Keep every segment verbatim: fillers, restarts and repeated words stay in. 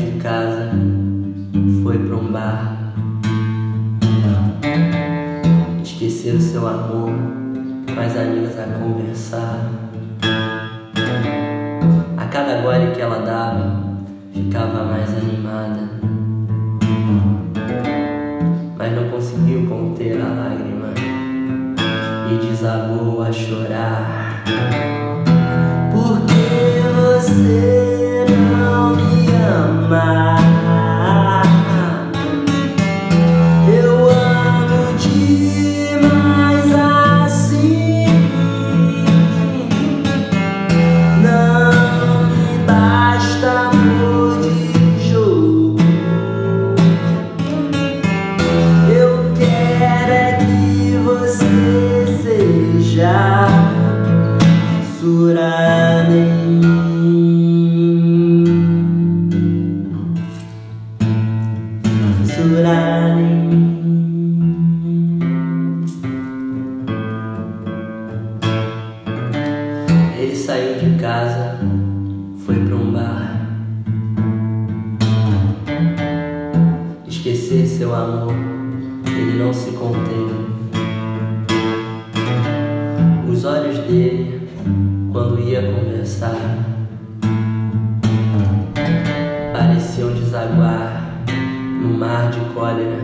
de casa, foi pra um bar. Esquecer o seu amor, com as amigas a conversar. A cada gole que ela dava, ficava mais animada, mas não conseguiu conter a lágrima e desabou a chorar. Porque você não me ama. Eu amo demais assim. Não me basta amor de jogo. Eu quero é que você seja fissurada em mim, fissurada em mim. Ele saiu de casa, foi pra um bar. Esquecer seu amor, ele não se conteve. Os olhos dele, quando ia conversar, pareciam desaguar no mar de cólera.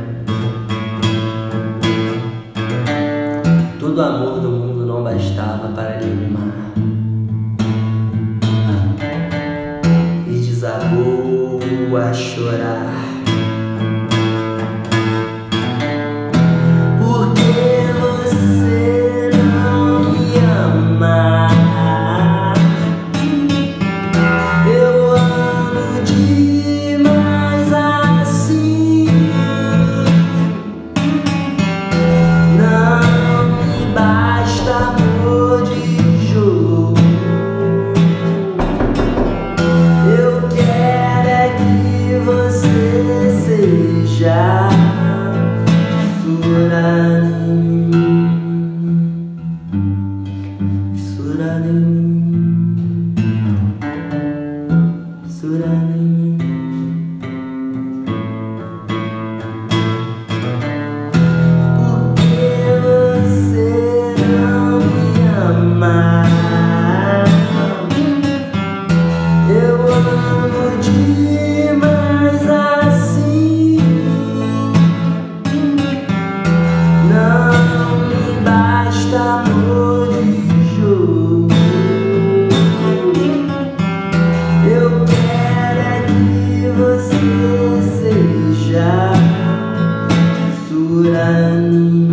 Todo amor do mundo não bastava para lhe animar, e desabou a chorar. Porque você não me ama. Eu amo demais assim. Não me basta amor de jogo. Eu quero é que você seja fissurada em mim, fissurada em mim, fissurada em mim. Porque você não me ama. Eu amo demais assim. Não me basta amor de jogo. Eu quero é que você seja fissurada em mim.